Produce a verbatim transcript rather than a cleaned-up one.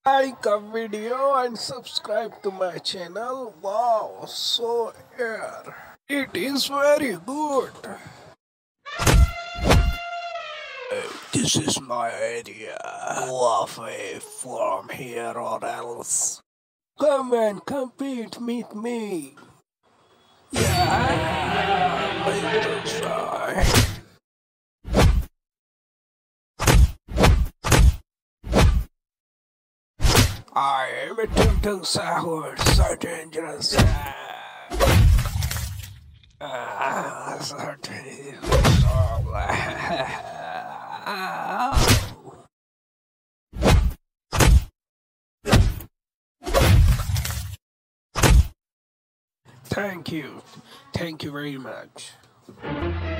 Like a video and subscribe to my channel. Wow, so air. It is very good. This is my idea. Go away from here or else. Come and compete with me. Yeah, let's try. I am a Tung Sahur, so dangerous. Ah, so dangerous. Thank you. Thank you very much.